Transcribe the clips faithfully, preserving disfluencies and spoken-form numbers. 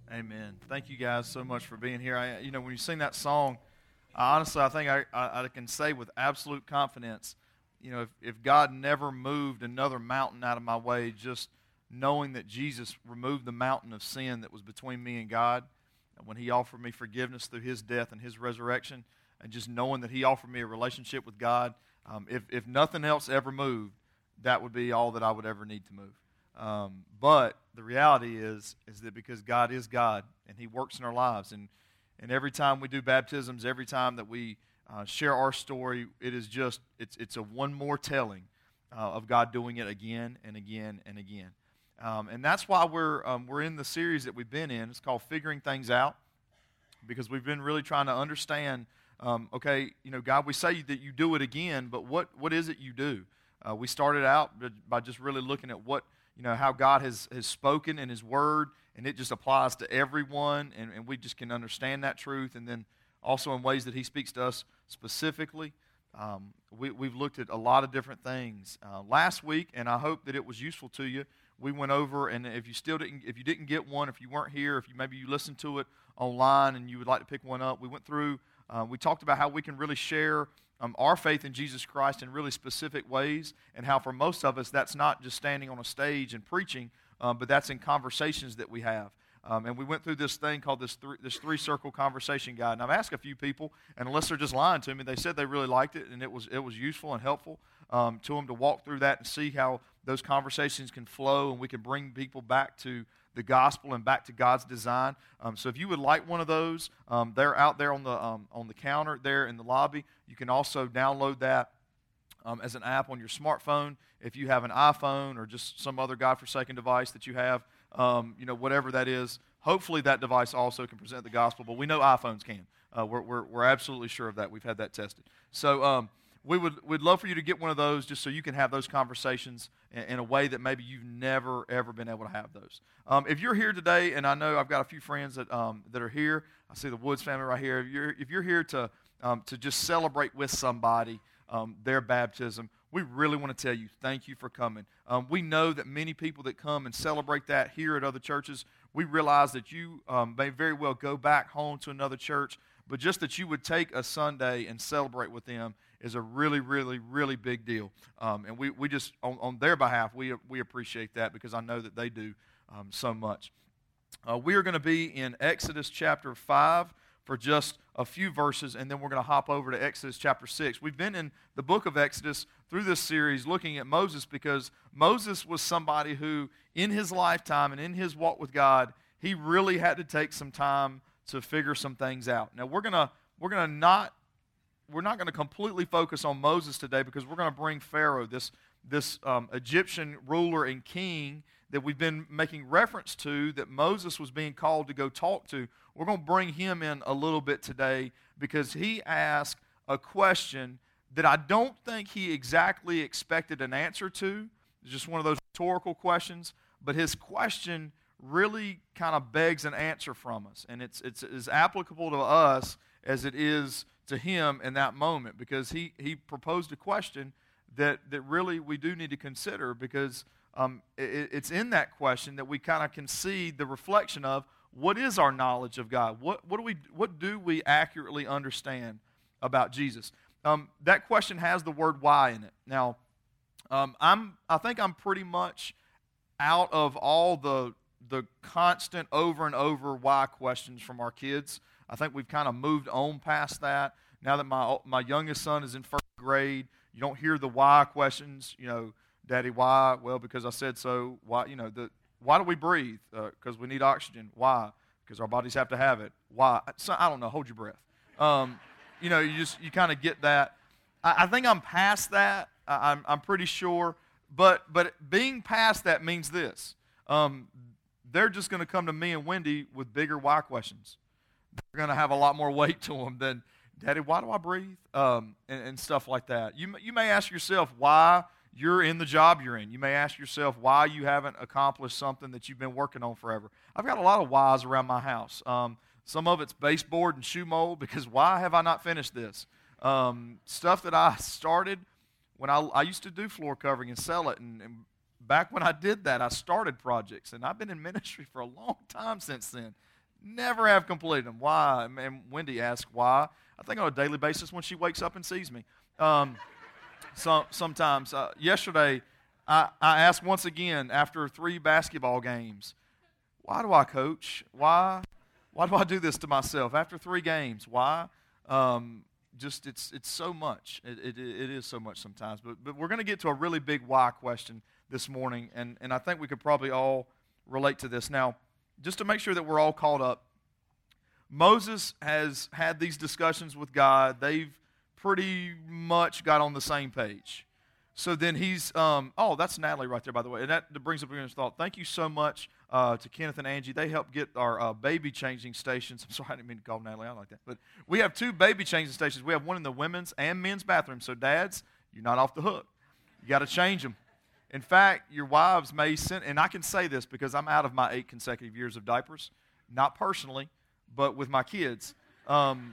Amen. Thank you guys so much for being here. I, you know, when you sing that song, I, honestly, I think I, I, I can say with absolute confidence, you know, if, if God never moved another mountain out of my way, just knowing that Jesus removed the mountain of sin that was between me and God, and when He offered me forgiveness through His death and His resurrection, and just knowing that He offered me a relationship with God, um, if, if nothing else ever moved, that would be all that I would ever need to move. Um, but the reality is, is that because God is God and He works in our lives, and, and every time we do baptisms, every time that we uh, share our story, it is just, it's, it's a one more telling uh, of God doing it again and again and again. Um, and that's why we're, um, we're in the series that we've been in. It's called Figuring Things Out, because we've been really trying to understand, um, okay, you know, God, we say that you do it again, but what, what is it you do? Uh, we started out by just really looking at what, you know, how God has, has spoken in His Word, and it just applies to everyone, and, and we just can understand that truth. And then also in ways that He speaks to us specifically. Um, we, we've looked at a lot of different things. Uh, last week, and I hope that it was useful to you, we went over, and if you still didn't, if you didn't get one, if you weren't here, if you maybe you listened to it online and you would like to pick one up, we went through, uh, we talked about how we can really share Um, our faith in Jesus Christ in really specific ways, and how for most of us that's not just standing on a stage and preaching, um, but that's in conversations that we have. Um, and we went through this thing called this, th- this three-circle conversation guide. And I've asked a few people, and unless they're just lying to me, they said they really liked it, and it was, it was useful and helpful um, to them to walk through that and see how those conversations can flow, and we can bring people back to the gospel and back to God's design. Um, so if you would like one of those, um, they're out there on the um, on the counter there in the lobby. You can also download that um, as an app on your smartphone. If you have an iPhone or just some other godforsaken device that you have, um, you know, whatever that is, hopefully that device also can present the gospel. But we know iPhones can. Uh, we're, we're we're absolutely sure of that. We've had that tested. So um, we would we'd love for you to get one of those, just so you can have those conversations in, in a way that maybe you've never ever been able to have those. Um, if you're here today, and I know I've got a few friends that um, that are here. I see the Woods family right here. If you're if you're here to um, to just celebrate with somebody um, their baptism, we really want to tell you thank you for coming. Um, we know that many people that come and celebrate that here at other churches, we realize that you um, may very well go back home to another church, but just that you would take a Sunday and celebrate with them is a really, really, really big deal. Um, and we, we just, on, on their behalf, we we appreciate that, because I know that they do um, so much. Uh, we are going to be in Exodus chapter five for just a few verses, and then we're going to hop over to Exodus chapter six. We've been in the book of Exodus through this series looking at Moses, because Moses was somebody who, in his lifetime and in his walk with God, he really had to take some time to figure some things out. Now, we're going to we're going to not we're not going to completely focus on Moses today, because we're going to bring Pharaoh, this this um, Egyptian ruler and king that we've been making reference to, that Moses was being called to go talk to. We're going to bring him in a little bit today, because he asked a question that I don't think he exactly expected an answer to. It's just one of those rhetorical questions, but his question really kind of begs an answer from us, and it's it's as applicable to us as it is to him in that moment, because he, he proposed a question that, that really we do need to consider, because um, it, it's in that question that we kind of can see the reflection of what is our knowledge of God. What what do we what do we accurately understand about Jesus? Um, that question has the word "why" in it. Now, um, I'm I think I'm pretty much out of all the the constant over and over why questions from our kids. I think we've kind of moved on past that. Now that my my youngest son is in first grade, you don't hear the why questions. You know, Daddy, why? Well, because I said so. Why? You know, the why do we breathe? Because uh, we need oxygen. Why? Because our bodies have to have it. Why? So, I don't know. Hold your breath. Um, you know, you just you kind of get that. I, I think I'm past that. I, I'm I'm pretty sure. But but being past that means this. Um, they're just going to come to me and Wendy with bigger why questions. They're going to have a lot more weight to them than, Daddy, why do I breathe? Um, and, and stuff like that. You, you may ask yourself why you're in the job you're in. You may ask yourself why you haven't accomplished something that you've been working on forever. I've got a lot of whys around my house. Um, some of it's baseboard and shoe mold, because why have I not finished this? Um, stuff that I started when I, I used to do floor covering and sell it, and, and back when I did that, I started projects, and I've been in ministry for a long time since then. Never have completed them. Why? And Wendy asks why. I think on a daily basis when she wakes up and sees me. Um, so, sometimes. Uh, yesterday, I, I asked once again after three basketball games, why do I coach? Why? Why do I do this to myself after three games? Why? Um, just it's it's so much. It, it, it is so much sometimes. But but we're going to get to a really big why question this morning, and, and I think we could probably all relate to this. Now, just to make sure that we're all caught up, Moses has had these discussions with God. They've pretty much got on the same page. So then he's, um, oh, that's Natalie right there, by the way. And that brings up a thought. Thank you so much uh, to Kenneth and Angie. They helped get our uh, baby changing stations. I'm sorry, I didn't mean to call Natalie out like that. But we have two baby changing stations. We have one in the women's and men's bathroom. So dads, you're not off the hook. You got to change them. In fact, your wives may send, and I can say this because I'm out of my eight consecutive years of diapers, not personally, but with my kids. Um,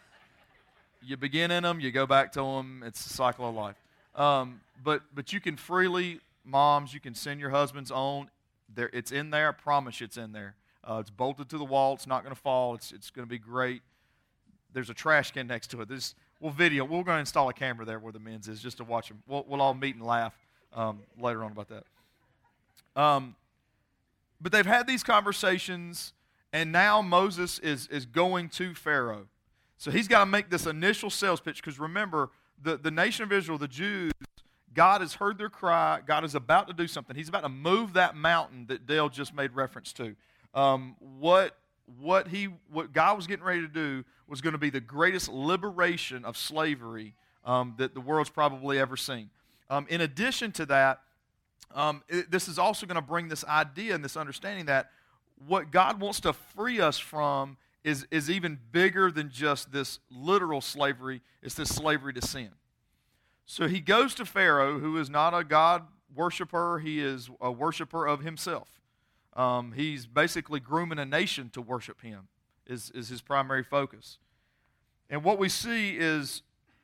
you begin in them, you go back to them. It's a cycle of life. Um, but but you can freely, moms, you can send your husbands on. There, it's in there. I promise you it's in there. Uh, it's bolted to the wall. It's not going to fall. It's it's going to be great. There's a trash can next to it. This we'll video. We're going to install a camera there where the men's is just to watch them. We'll we'll all meet and laugh um, later on about that. Um, but they've had these conversations, and now Moses is is going to Pharaoh. So he's got to make this initial sales pitch because remember. The, the nation of Israel, the Jews, God has heard their cry. God is about to do something. He's about to move that mountain that Dale just made reference to. Um, what, what, he, what God was getting ready to do was going to be the greatest liberation of slavery um, that the world's probably ever seen. Um, in addition to that, um, it, this is also going to bring this idea and this understanding that what God wants to free us from Is, is even bigger than just this literal slavery. It's this slavery to sin. So he goes to Pharaoh, who is not a God worshiper. He is a worshiper of himself. Um, he's basically grooming a nation to worship him, is, is his primary focus. And what we see is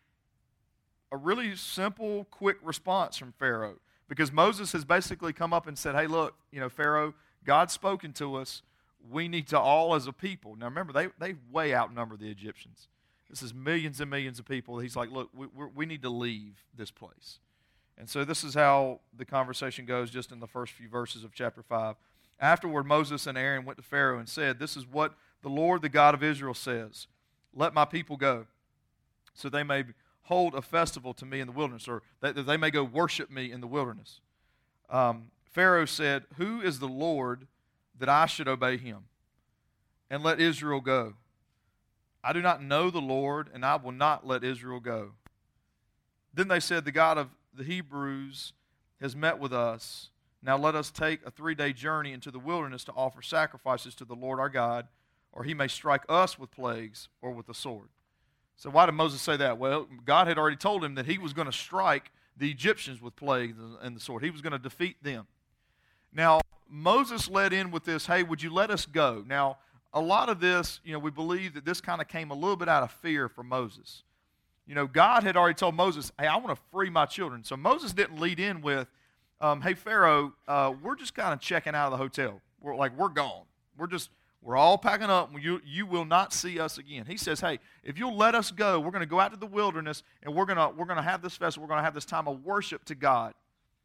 a really simple, quick response from Pharaoh. Because Moses has basically come up and said, hey, look, you know, Pharaoh, God's spoken to us. We need to all as a people. Now remember, they, they way outnumber the Egyptians. This is millions and millions of people. He's like, look, we, we need to leave this place. And so this is how the conversation goes just in the first few verses of chapter five. Afterward, Moses and Aaron went to Pharaoh and said, this is what the Lord, the God of Israel, says. Let my people go, so they may hold a festival to me in the wilderness, or that they may go worship me in the wilderness. Um, Pharaoh said, who is the Lord that I should obey him and let Israel go? I do not know the Lord, and I will not let Israel go. Then they said, the God of the Hebrews has met with us. Now let us take a three-day journey into the wilderness to offer sacrifices to the Lord our God, or he may strike us with plagues or with the sword. So why did Moses say that? Well, God had already told him that he was going to strike the Egyptians with plagues and the sword. He was going to defeat them. Now, Moses led in with this, hey, would you let us go? Now, a lot of this, you know, we believe that this kind of came a little bit out of fear for Moses. You know, God had already told Moses, hey, I want to free my children. So Moses didn't lead in with, um, hey, Pharaoh, uh, we're just kind of checking out of the hotel. We're like, we're gone. We're just, we're all packing up. You, you will not see us again. He says, hey, if you'll let us go, we're going to go out to the wilderness, and we're going to we're going to have this festival. We're going to have this time of worship to God.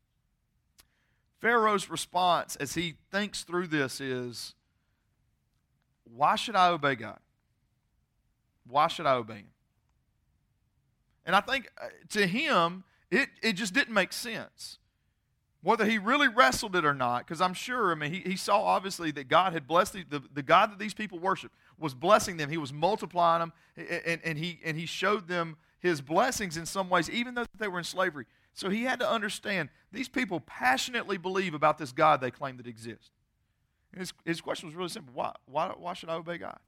Pharaoh's response as he thinks through this is, why should I obey God? Why should I obey him? And I think to him, it, it just didn't make sense. Whether he really wrestled it or not, because I'm sure, I mean, he, he saw obviously that God had blessed, the, the, the God that these people worship was blessing them. He was multiplying them, and, and, he, and he showed them his blessings in some ways, even though they were in slavery. So he had to understand, these people passionately believe about this God they claim that exists. And his, his question was really simple. Why, why, why should I obey God?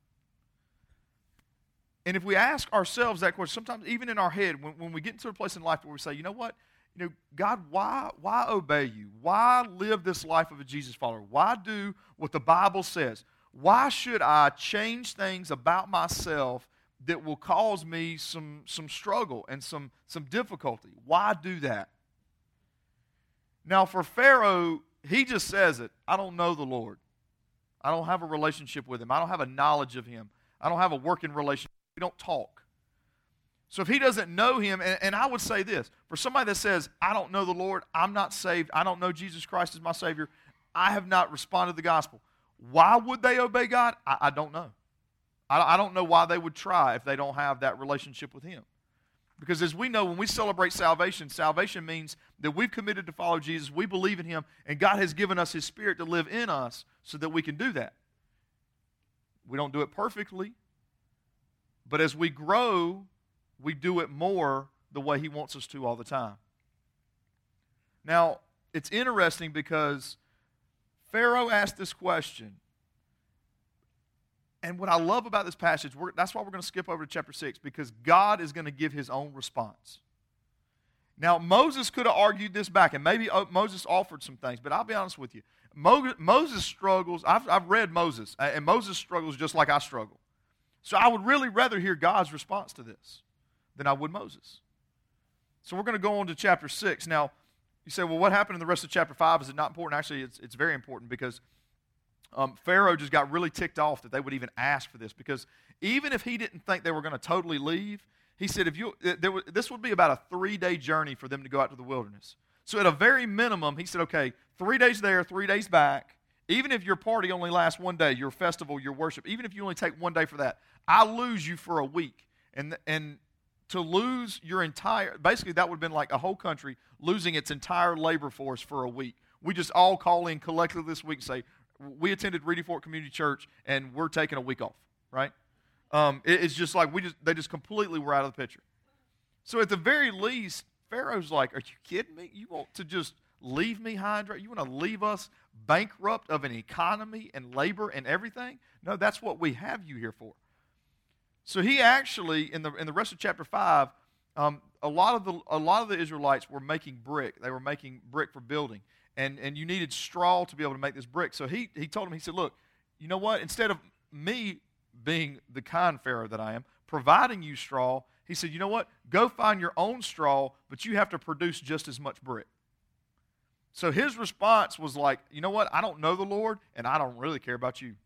And if we ask ourselves that question, sometimes even in our head, when, when we get into a place in life where we say, you know what? You know, God, why, why obey you? Why live this life of a Jesus follower? Why do what the Bible says? Why should I change things about myself that will cause me some, some struggle and some, some difficulty? Why do that? Now, for Pharaoh, he just says it, I don't know the Lord. I don't have a relationship with him. I don't have a knowledge of him. I don't have a working relationship. We don't talk. So if he doesn't know him, and, and I would say this, for somebody that says, I don't know the Lord, I'm not saved, I don't know Jesus Christ as my Savior, I have not responded to the gospel. Why would they obey God? I, I don't know. I, I don't know why they would try if they don't have that relationship with him. Because as we know, when we celebrate salvation, salvation means that we've committed to follow Jesus, we believe in him, and God has given us his Spirit to live in us so that we can do that. We don't do it perfectly, but as we grow, we do it more the way he wants us to all the time. Now, it's interesting because Pharaoh asked this question. And what I love about this passage, we're, that's why we're going to skip over to chapter six, because God is going to give his own response. Now, Moses could have argued this back, and maybe Moses offered some things, but I'll be honest with you. Mo- Moses struggles, I've, I've read Moses, and Moses struggles just like I struggle. So I would really rather hear God's response to this than I would Moses. So we're going to go on to chapter six. Now, you say, well, what happened in the rest of chapter five? Is it not important? Actually, it's, it's very important because um, Pharaoh just got really ticked off that they would even ask for this, because even if he didn't think they were going to totally leave, he said, if you, there was, this would be about a three-day journey for them to go out to the wilderness. So at a very minimum, he said, okay, three days there, three days back. Even if your party only lasts one day, your festival, your worship, even if you only take one day for that, I lose you for a week. And and to lose your entire, basically that would have been like a whole country losing its entire labor force for a week. We just all call in collectively this week and say, we attended Reedy Fort Community Church and we're taking a week off, right? Um, it, it's just like we just they just completely were out of the picture. So at the very least, Pharaoh's like, are you kidding me? You want to just leave me high and dry? You want to leave us bankrupt of an economy and labor and everything? No, that's what we have you here for. So he actually, in the in the rest of chapter five, um, a lot of the a lot of the Israelites were making brick. They were making brick for building, and and you needed straw to be able to make this brick. So he he told them, he said, look, you know what? Instead of me being the kind Pharaoh that I am, providing you straw, he said, you know what? Go find your own straw, but you have to produce just as much brick. So his response was like, you know what? I don't know the Lord, and I don't really care about you.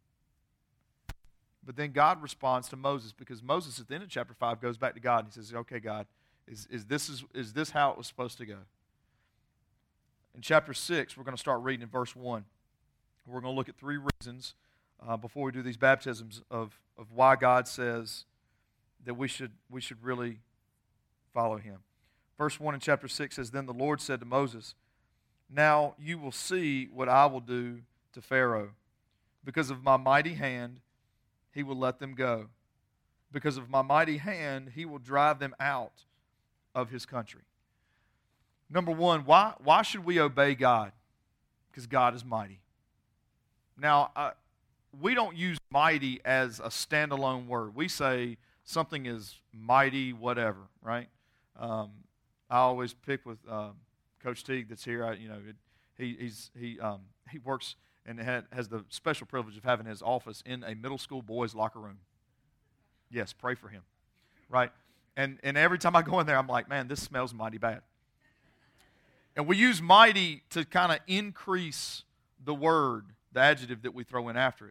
But then God responds to Moses, because Moses at the end of chapter five goes back to God and he says, okay, God, is, is, this, is, is this how it was supposed to go? In chapter six, we're going to start reading in verse one. We're going to look at three reasons uh, before we do these baptisms of, of why God says that we should, we should really follow him. Verse one in chapter six says, then the Lord said to Moses, now you will see what I will do to Pharaoh. Because of my mighty hand, he will let them go. Because of my mighty hand, he will drive them out of his country. Number one, why, why should we obey God? Because God is mighty. Now, uh, we don't use mighty as a standalone word. We say something is mighty whatever, right? Um, I always pick with uh, Coach Teague that's here. I, you know, it, he he's, he um, he works and had, has the special privilege of having his office in a middle school boys' locker room. Yes, pray for him, right? And and every time I go in there, I'm like, man, this smells mighty bad. And we use mighty to kind of increase the word, the adjective that we throw in after it.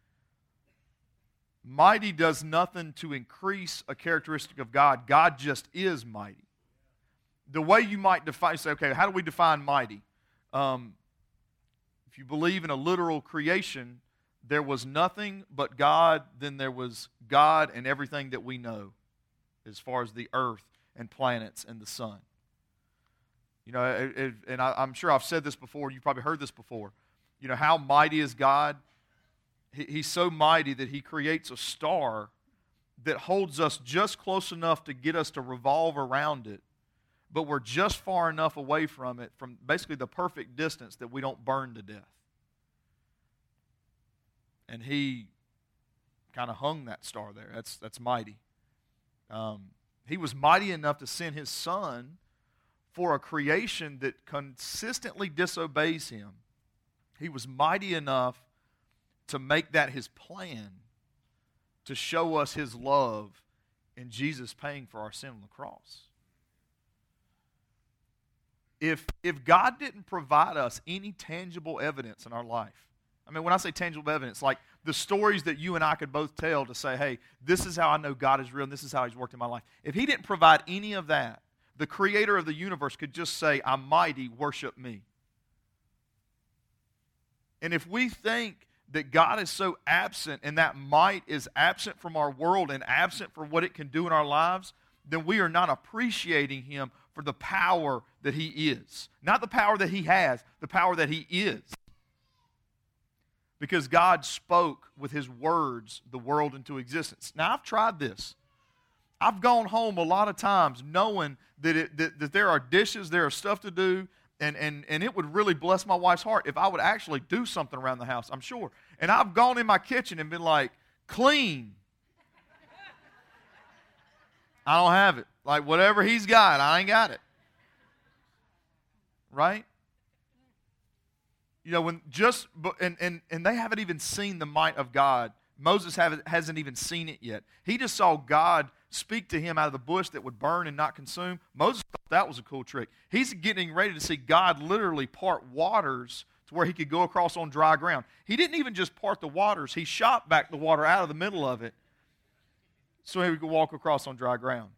Mighty does nothing to increase a characteristic of God. God just is mighty. The way you might define, say, okay, how do we define mighty? Um, if you believe in a literal creation, there was nothing but God, then there was God and everything that we know as far as the earth and planets and the sun. You know, it, it, and I, I'm sure I've said this before, you've probably heard this before. You know, how mighty is God? He, he's so mighty that he creates a star that holds us just close enough to get us to revolve around it, but we're just far enough away from it, from basically the perfect distance that we don't burn to death. And he kind of hung that star there. That's, that's mighty. Um, he was mighty enough to send his son for a creation that consistently disobeys him. He was mighty enough to make that his plan, to show us his love in Jesus paying for our sin on the cross. If, if God didn't provide us any tangible evidence in our life I mean, when I say tangible evidence, like the stories that you and I could both tell to say, hey, this is how I know God is real and this is how he's worked in my life. If he didn't provide any of that, the creator of the universe could just say, I'm mighty, worship me. And if we think that God is so absent and that might is absent from our world and absent for what it can do in our lives, then we are not appreciating him for the power that he is. Not the power that he has, the power that he is. Because God spoke with his words the world into existence. Now, I've tried this. I've gone home a lot of times knowing that, it, that, that there are dishes, there are stuff to do, and, and, and it would really bless my wife's heart if I would actually do something around the house, I'm sure. And I've gone in my kitchen and been like, clean. I don't have it. Like, whatever he's got, I ain't got it. Right? You know, when just, and, and, and they haven't even seen the might of God. Moses haven't, hasn't even seen it yet. He just saw God speak to him out of the bush that would burn and not consume. Moses thought that was a cool trick. He's getting ready to see God literally part waters to where he could go across on dry ground. He didn't even just part the waters. He shot back the water out of the middle of it so he could walk across on dry ground.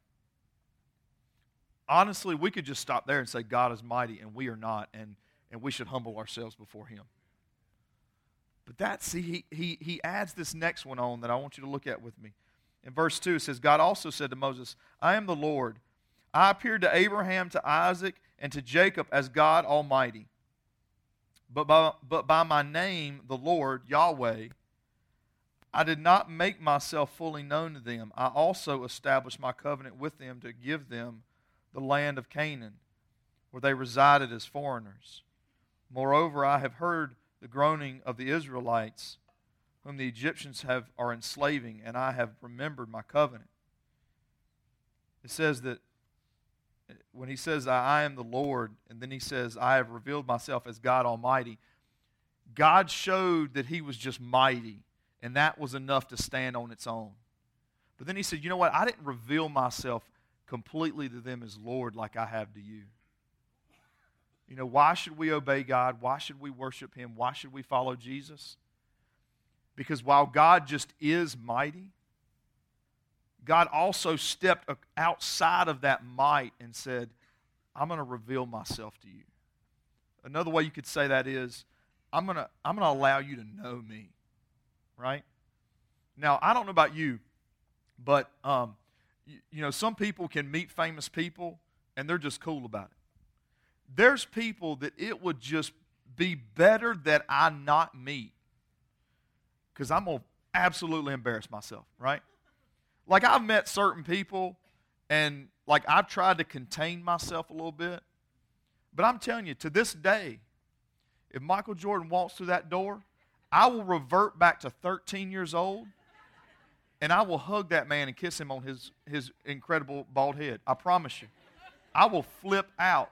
Honestly, we could just stop there and say God is mighty and we are not, and, and we should humble ourselves before him. But that's, see, he, he, he adds this next one on that I want you to look at with me. In verse two, it says, God also said to Moses, I am the Lord. I appeared to Abraham, to Isaac, and to Jacob as God Almighty. But by, but by my name, the Lord, Yahweh, I did not make myself fully known to them. I also established my covenant with them to give them the land of Canaan, where they resided as foreigners. Moreover, I have heard the groaning of the Israelites, whom the Egyptians have are enslaving, and I have remembered my covenant. It says that when he says, I am the Lord, and then he says, I have revealed myself as God Almighty, God showed that he was just mighty, and that was enough to stand on its own. But then he said, you know what? I didn't reveal myself completely to them as Lord like I have to you. You know, why should we obey God? Why should we worship him? Why should we follow Jesus? Because while God just is mighty, God also stepped outside of that might and said, I'm going to reveal myself to you. Another way you could say that is, I'm going to I'm going to allow you to know me. Right? Now, I don't know about you, but, um, you, you know, some people can meet famous people and they're just cool about it. There's people that it would just be better that I not meet because I'm going to absolutely embarrass myself, right? Like, I've met certain people and, like, I've tried to contain myself a little bit. But I'm telling you, to this day, if Michael Jordan walks through that door, I will revert back to thirteen years old and I will hug that man and kiss him on his, his incredible bald head. I promise you. I will flip out.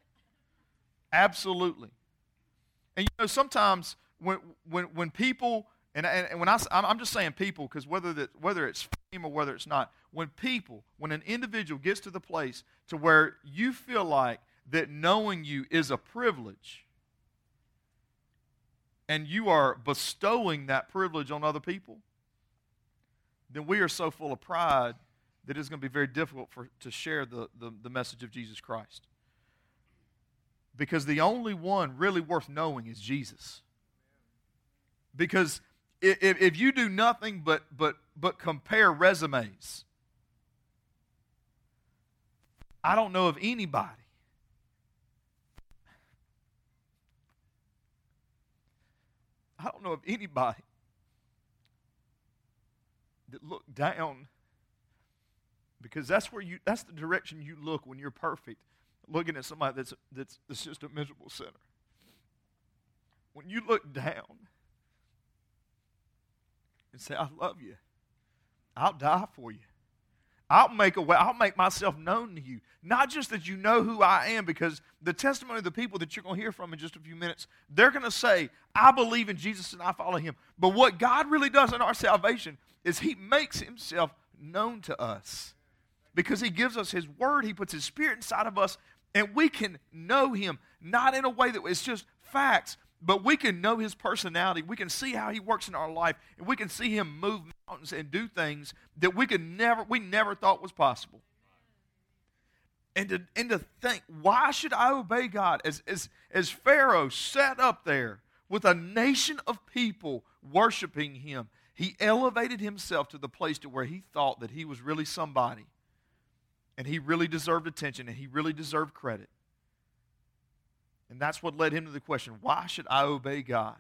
Absolutely. And you know, sometimes when when when people and and, and when I I'm just saying people because whether that whether it's fame or whether it's not, when people when an individual gets to the place to where you feel like that knowing you is a privilege, and you are bestowing that privilege on other people, then we are so full of pride that it's going to be very difficult for to share the the, the message of Jesus Christ. Because the only one really worth knowing is Jesus. Because if, if you do nothing but, but, but compare resumes, I don't know of anybody I don't know of anybody that looked down, because that's where you that's the direction you look when you're perfect. Looking at somebody that's, that's, that's just a miserable sinner. When you look down and say, I love you, I'll die for you. I'll make a way, I'll make myself known to you. Not just that you know who I am, because the testimony of the people that you're going to hear from in just a few minutes, they're going to say, I believe in Jesus and I follow him. But what God really does in our salvation is he makes himself known to us. Because he gives us his word, he puts his spirit inside of us, and we can know him, not in a way that it's just facts. but we can know his personality. We can see how he works in our life, and we can see him move mountains and do things that we could never, we never thought was possible. And to, and to think, why should I obey God? As, as, as Pharaoh sat up there with a nation of people worshiping him, he elevated himself to the place to where he thought that he was really somebody. And he really deserved attention, and he really deserved credit. And that's what led him to the question, why should I obey God?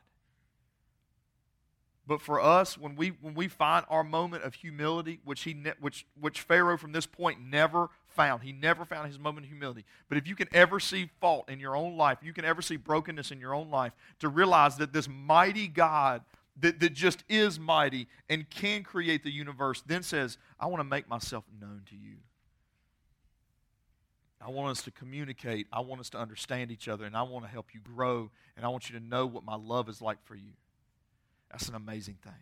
But for us, when we when we find our moment of humility, which he ne- which which Pharaoh from this point never found, he never found his moment of humility. But if you can ever see fault in your own life, you can ever see brokenness in your own life, to realize that this mighty God that, that just is mighty and can create the universe, then says, I want to make myself known to you. I want us to communicate. I want us to understand each other, and I want to help you grow, and I want you to know what my love is like for you. That's an amazing thing.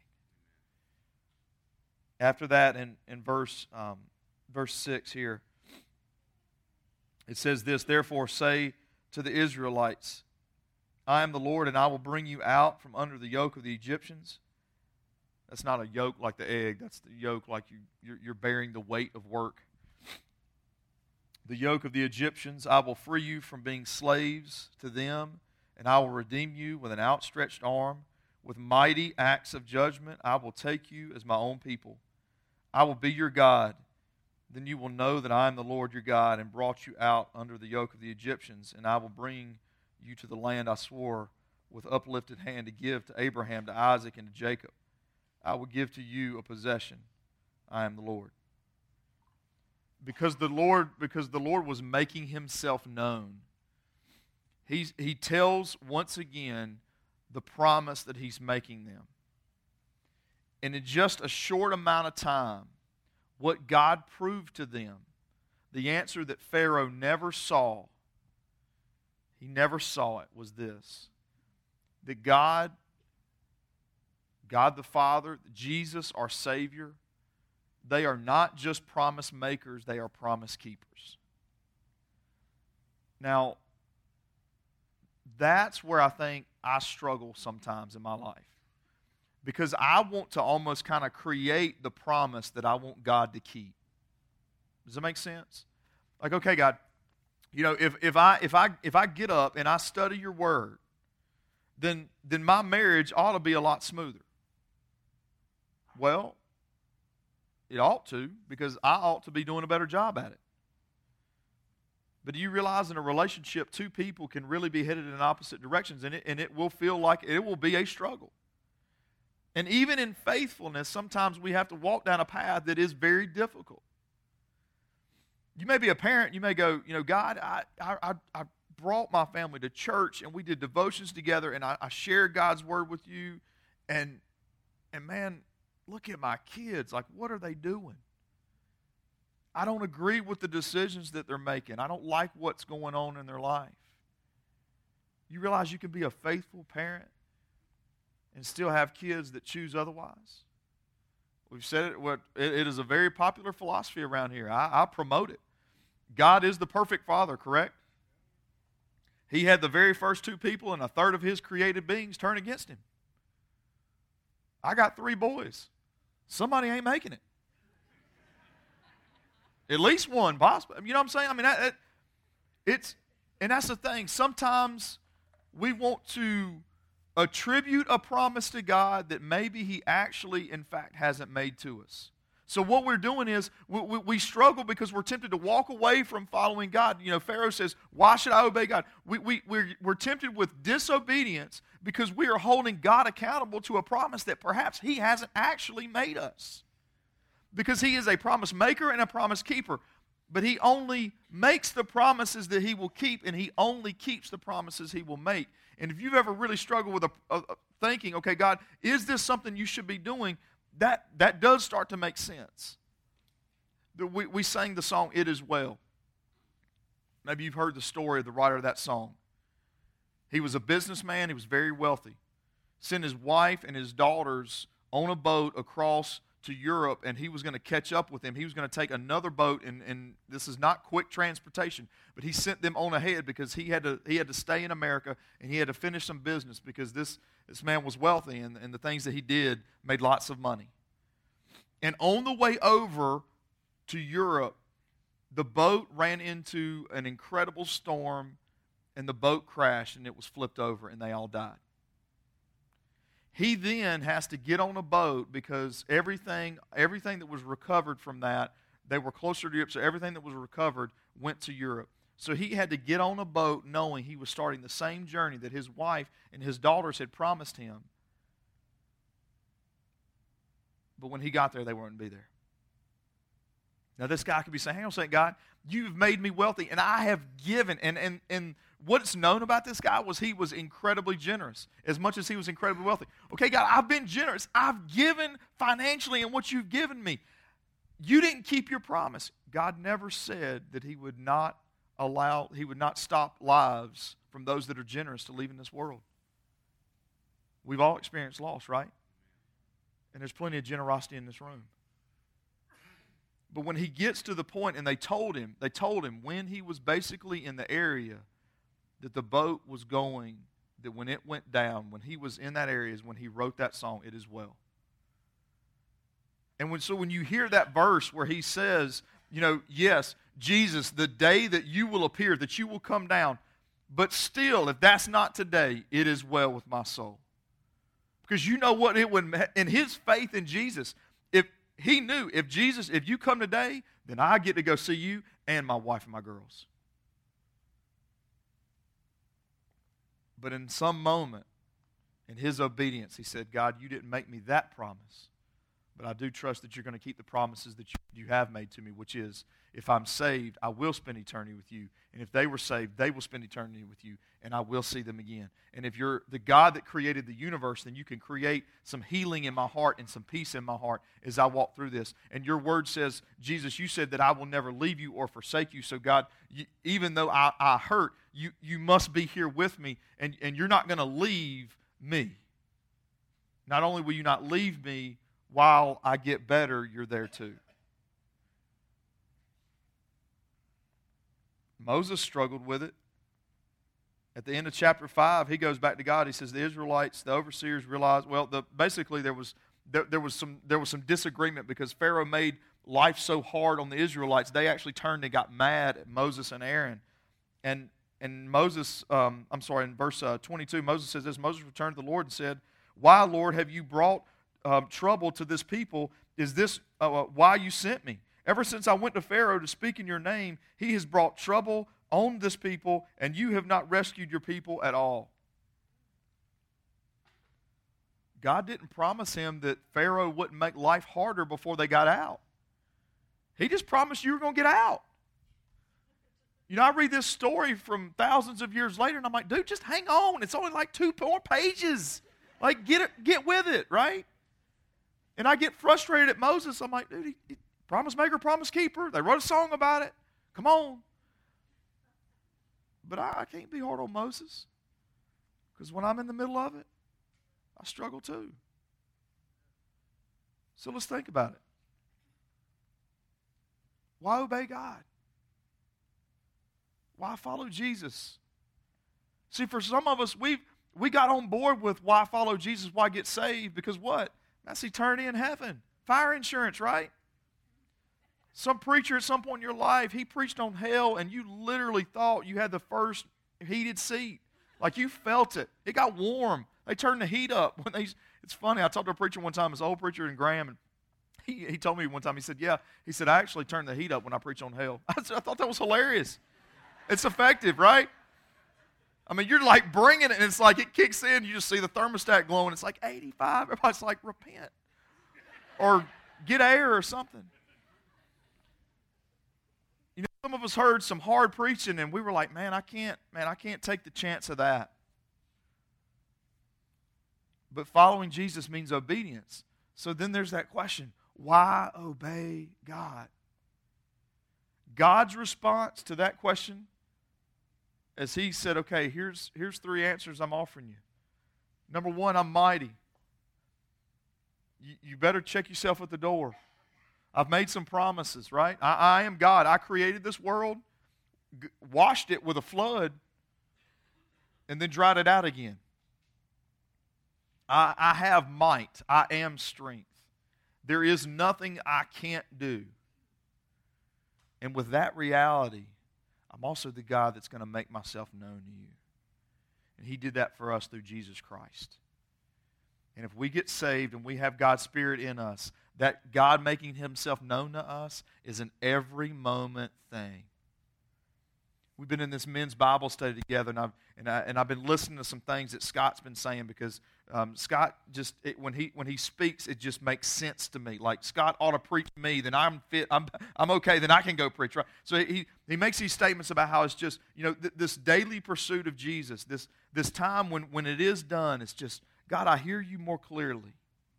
After that, in, in verse, um, verse six here, it says this, therefore say to the Israelites, I am the Lord, and I will bring you out from under the yoke of the Egyptians. That's not a yoke like the egg. That's the yoke like you, you're, you're bearing the weight of work. The yoke of the Egyptians, I will free you from being slaves to them, and I will redeem you with an outstretched arm. With mighty acts of judgment, I will take you as my own people. I will be your God. Then you will know that I am the Lord your God, and brought you out under the yoke of the Egyptians, and I will bring you to the land I swore with uplifted hand to give to Abraham, to Isaac, and to Jacob. I will give to you a possession. I am the Lord. Because the Lord, because the Lord was making himself known, he's, he tells once again the promise that he's making them. And in just a short amount of time, what God proved to them, the answer that Pharaoh never saw, he never saw it, was this: that God, God the Father, Jesus, our Savior, they are not just promise makers, they are promise keepers. Now, that's where I think I struggle sometimes in my life. Because I want to almost kind of create the promise that I want God to keep. Does that make sense? Like, okay, God, you know, if, if I if I if I get up and I study your word, then then my marriage ought to be a lot smoother. Well, it ought to, because I ought to be doing a better job at it. But do you realize in a relationship, two people can really be headed in opposite directions, and it, and it will feel like it will be a struggle. And even in faithfulness, sometimes we have to walk down a path that is very difficult. You may be a parent, you may go, you know, God, I I, I brought my family to church, and we did devotions together, and I, I shared God's word with you, and and man, look at my kids. Like, what are they doing? I don't agree with the decisions that they're making. I don't like what's going on in their life. You realize you can be a faithful parent and still have kids that choose otherwise? We've said it, what, it, it is a very popular philosophy around here. I, I promote it. God is the perfect father, correct? He had the very first two people and a third of his created beings turn against him. I got three boys. Somebody ain't making it. At least one, possibly. You know what I'm saying? I mean, that, that, it's, and that's the thing. Sometimes we want to attribute a promise to God that maybe he actually, in fact, hasn't made to us. So what we're doing is we, we, we struggle because we're tempted to walk away from following God. You know, Pharaoh says, why should I obey God? We, we, we're, we're tempted with disobedience because we are holding God accountable to a promise that perhaps he hasn't actually made us. Because he is a promise maker and a promise keeper. But he only makes the promises that he will keep, and he only keeps the promises he will make. And if you've ever really struggled with a, a, a thinking, okay, God, is this something you should be doing? That, that does start to make sense. The, we, we sang the song, It Is Well. Maybe you've heard the story of the writer of that song. He was a businessman. He was very wealthy. Sent his wife and his daughters on a boat across to Europe, and he was going to catch up with them. He was going to take another boat, and, and this is not quick transportation, but he sent them on ahead because he had to he had to stay in America, and he had to finish some business because this, this man was wealthy, and, and the things that he did made lots of money. And on the way over to Europe, the boat ran into an incredible storm, and the boat crashed, and it was flipped over, and they all died. He then has to get on a boat because everything, everything that was recovered from that, they were closer to Europe, so everything that was recovered went to Europe. So he had to get on a boat knowing he was starting the same journey that his wife and his daughters had promised him. But when he got there, they weren't going to be there. Now this guy could be saying, hang on a second, God, you've made me wealthy, and I have given, and and and what's known about this guy was he was incredibly generous, as much as he was incredibly wealthy. Okay, God, I've been generous. I've given financially in what you've given me. You didn't keep your promise. God never said that he would not allow, he would not stop lives from those that are generous to leave in this world. We've all experienced loss, right? And there's plenty of generosity in this room. But when he gets to the point, and they told him, they told him when he was basically in the area that the boat was going, that when it went down, when he was in that area is when he wrote that song, It Is Well. And when, so when you hear that verse where he says, you know, yes, Jesus, the day that you will appear, that you will come down, but still, if that's not today, it is well with my soul. Because you know what it would, in his faith in Jesus, if he knew, if Jesus, if you come today, then I get to go see you and my wife and my girls. But in some moment, in his obedience, he said, God, you didn't make me that promise, but I do trust that you're going to keep the promises that you, you have made to me, which is, if I'm saved, I will spend eternity with you. And if they were saved, they will spend eternity with you, and I will see them again. And if you're the God that created the universe, then you can create some healing in my heart and some peace in my heart as I walk through this. And your word says, Jesus, you said that I will never leave you or forsake you. So God, you, even though I, I hurt, you, you must be here with me, and, and you're not going to leave me. Not only will you not leave me while I get better, you're there too. Moses struggled with it. At the end of chapter five, he goes back to God. He says the Israelites, the overseers realized, well, the, basically there was there, there was some there was some disagreement because Pharaoh made life so hard on the Israelites. They actually turned and got mad at Moses and Aaron. And and Moses, um, I'm sorry, in verse uh, twenty-two, Moses says this, Moses returned to the Lord and said, why, Lord, have you brought um, trouble to this people? Is this uh, why you sent me? Ever since I went to Pharaoh to speak in your name, he has brought trouble on this people, and you have not rescued your people at all. God didn't promise him that Pharaoh wouldn't make life harder before they got out. He just promised you were going to get out. You know, I read this story from thousands of years later, and I'm like, dude, just hang on. It's only like two more pages. Like, get it, get with it, right? And I get frustrated at Moses. I'm like, dude, he, he, promise maker, promise keeper. They wrote a song about it. Come on. But I, I can't be hard on Moses, because when I'm in the middle of it, I struggle too. So let's think about it. Why obey God? Why follow Jesus? See, for some of us, we we got on board with why follow Jesus, why get saved, because what? That's eternity in heaven. Fire insurance, right? Some preacher at some point in your life, he preached on hell, and you literally thought you had the first heated seat. Like you felt it. It got warm. They turned the heat up. When they, it's funny, I talked to a preacher one time, this old preacher in Graham, and he, he told me one time, he said, yeah, he said, I actually turned the heat up when I preach on hell. I, said, I thought that was hilarious. It's effective, right? I mean, you're like bringing it, and it's like it kicks in. You just see the thermostat glowing. It's like eighty-five. Everybody's like, repent. Or get air or something. You know, some of us heard some hard preaching, and we were like, man, I can't, man, I can't take the chance of that. But following Jesus means obedience. So then there's that question, why obey God? God's response to that question, as he said, okay, here's, here's three answers I'm offering you. Number one, I'm mighty. you, you better check yourself at the door. I've made some promises, right? I, I am God. I created this world, g- washed it with a flood, and then dried it out again. I, I have might. I am strength. There is nothing I can't do. And with that reality, I'm also the God that's going to make myself known to you. And He did that for us through Jesus Christ. And if we get saved and we have God's Spirit in us, that God making Himself known to us is an every moment thing. We've been in this men's Bible study together, and I've, and, I, and I've been listening to some things that Scott's been saying because um, Scott just, it, when he when he speaks, it just makes sense to me. Like, Scott ought to preach to me, then I'm fit, I'm, I'm okay, then I can go preach, right? So he, he makes these statements about how it's just, you know, th- this daily pursuit of Jesus, this, this time when, when it is done, it's just, God, I hear you more clearly.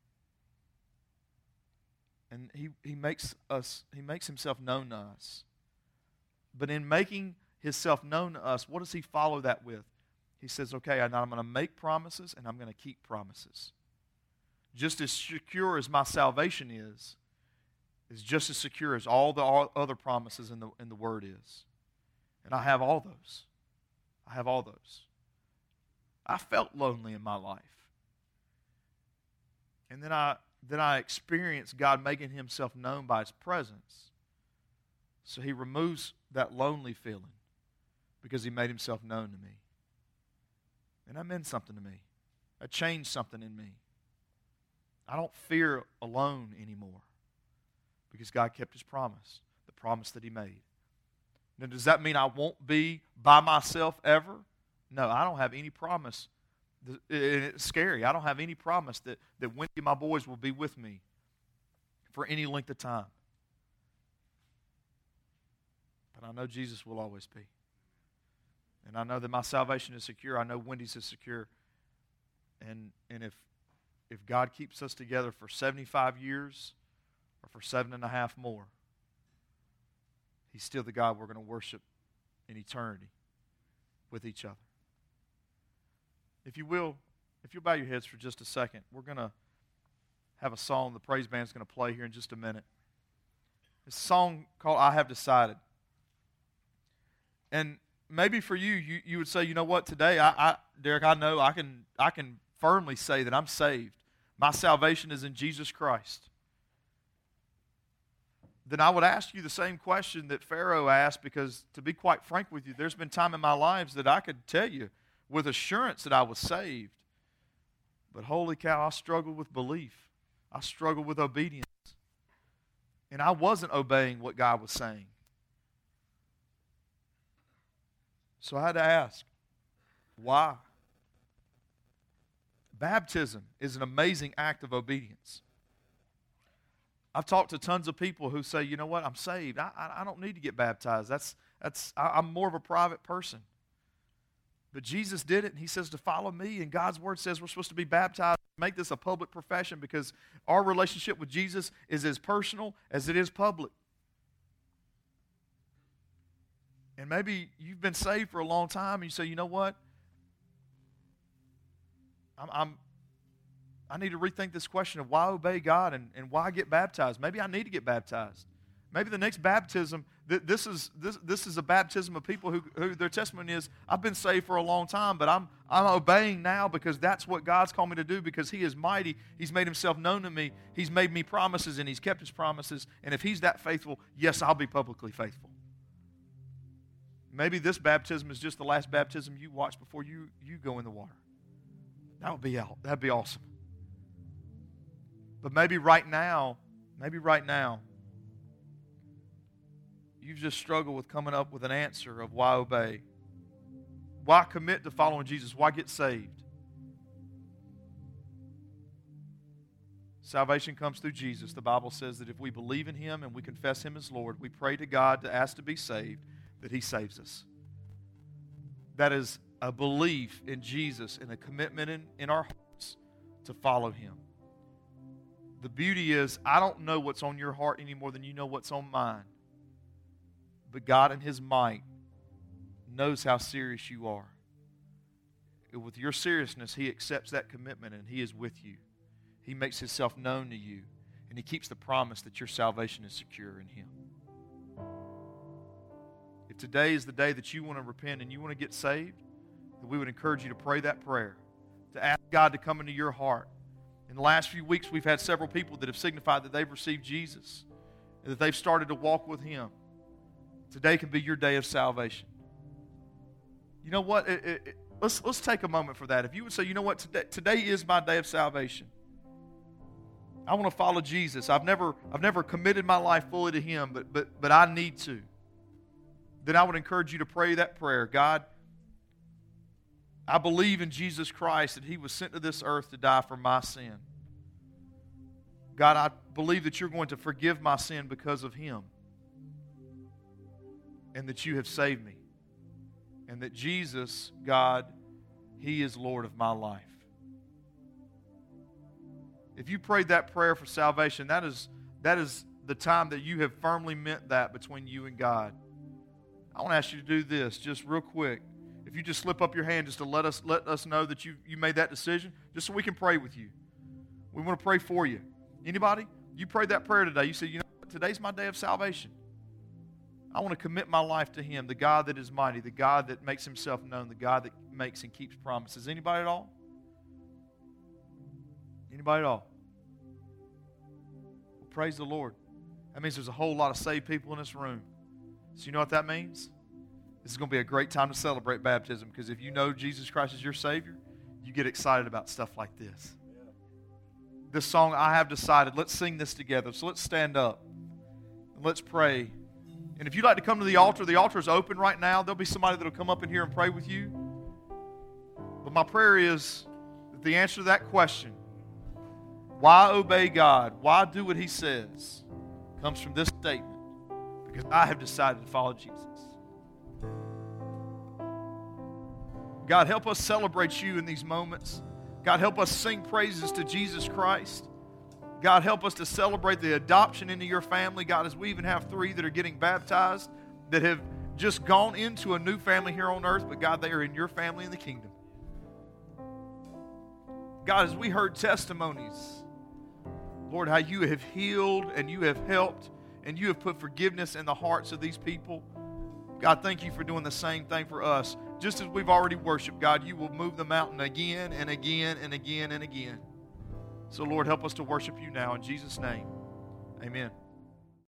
And he, he makes us, he makes himself known to us. But in making himself known to us, what does he follow that with? He says, okay, I'm going to make promises and I'm going to keep promises. Just as secure as my salvation is, is just as secure as all the all other promises in the, in the Word is. And I have all those. I have all those. I felt lonely in my life. And then I then I experienced God making himself known by his presence. So he removes that lonely feeling because he made himself known to me. And that meant something to me. That changed something in me. I don't fear alone anymore because God kept his promise, the promise that he made. Now, does that mean I won't be by myself ever? No, I don't have any promise. It's scary. I don't have any promise that, that Wendy and my boys will be with me for any length of time. But I know Jesus will always be. And I know that my salvation is secure. I know Wendy's is secure. And and if if God keeps us together for seventy-five years or for seven and a half more, he's still the God we're going to worship in eternity with each other. If you will, if you'll bow your heads for just a second, we're going to have a song the praise band's going to play here in just a minute. It's a song called I Have Decided. And maybe for you, you, you would say, you know what, today, I, I, Derek, I know I can, I can firmly say that I'm saved. My salvation is in Jesus Christ. Then I would ask you the same question that Pharaoh asked, because to be quite frank with you, there's been time in my lives that I could tell you with assurance that I was saved. But holy cow, I struggled with belief. I struggled with obedience. And I wasn't obeying what God was saying. So I had to ask, why? Baptism is an amazing act of obedience. I've talked to tons of people who say, you know what, I'm saved. I, I, I don't need to get baptized. That's, that's, I, I'm more of a private person. But Jesus did it, and he says to follow me, and God's word says we're supposed to be baptized, make this a public profession, because our relationship with Jesus is as personal as it is public. And maybe you've been saved for a long time, and you say, you know what? I'm, I'm I need to rethink this question of why obey God and, and why get baptized. Maybe I need to get baptized. Maybe the next baptism, th- this is this this is a baptism of people who, who their testimony is, I've been saved for a long time, but I'm I'm obeying now because that's what God's called me to do, because he is mighty. He's made himself known to me. He's made me promises, and he's kept his promises. And if he's that faithful, yes, I'll be publicly faithful. Maybe this baptism is just the last baptism you watch before you, you go in the water. That would be out. That'd be awesome. But maybe right now, maybe right now, you've just struggled with coming up with an answer of why obey. Why commit to following Jesus? Why get saved? Salvation comes through Jesus. The Bible says that if we believe in him and we confess him as Lord, we pray to God to ask to be saved, that he saves us. That is a belief in Jesus and a commitment in, in our hearts to follow him. The beauty is, I don't know what's on your heart any more than you know what's on mine. But God in his might knows how serious you are. And with your seriousness, he accepts that commitment and he is with you. He makes himself known to you, and he keeps the promise that your salvation is secure in him. If today is the day that you want to repent and you want to get saved, then we would encourage you to pray that prayer, to ask God to come into your heart. In the last few weeks, we've had several people that have signified that they've received Jesus and that they've started to walk with him. Today can be your day of salvation. You know what? It, it, it, let's, let's take a moment for that. If you would say, you know what, today, today is my day of salvation. I want to follow Jesus. I've never, I've never committed my life fully to him, but, but, but I need to. Then I would encourage you to pray that prayer. God, I believe in Jesus Christ, that he was sent to this earth to die for my sin. God, I believe that you're going to forgive my sin because of him, and that you have saved me, and that Jesus, God, he is Lord of my life. If you prayed that prayer for salvation, that is, that is the time that you have firmly meant that between you and God. I want to ask you to do this just real quick. If you just slip up your hand just to let us let us know that you, you made that decision, just so we can pray with you. We want to pray for you. Anybody? You prayed that prayer today. You said, you know what? Today's my day of salvation. I want to commit my life to him, the God that is mighty, the God that makes himself known, the God that makes and keeps promises. Anybody at all? Anybody at all? Well, praise the Lord. That means there's a whole lot of saved people in this room. So you know what that means? This is going to be a great time to celebrate baptism, because if you know Jesus Christ is your Savior, you get excited about stuff like this. This song, I Have Decided, let's sing this together. So let's stand up and let's pray. And if you'd like to come to the altar, the altar is open right now. There'll be somebody that will come up in here and pray with you. But my prayer is that the answer to that question, why obey God, why do what he says, comes from this statement: because I have decided to follow Jesus. God, help us celebrate you in these moments. God, help us sing praises to Jesus Christ. God, help us to celebrate the adoption into your family. God, as we even have three that are getting baptized that have just gone into a new family here on earth, but God, they are in your family in the kingdom. God, as we heard testimonies, Lord, how you have healed and you have helped and you have put forgiveness in the hearts of these people. God, thank you for doing the same thing for us. Just as we've already worshiped, God, you will move the mountain again and again and again and again. So, Lord, help us to worship you now in Jesus' name. Amen.